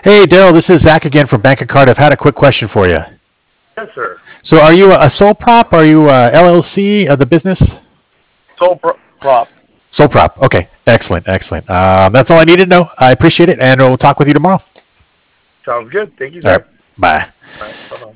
Hey, Daryl, this is Zach again from Bank of Cardiff. Had a quick question for you. Yes, sir. So, are you a sole prop? Are you a LLC of the business? Prop. Sole prop. Okay, excellent, excellent. That's all I needed to know. I appreciate it, and we'll talk with you tomorrow. Sounds good. Thank you, All right, sir. bye. All right. Bye-bye.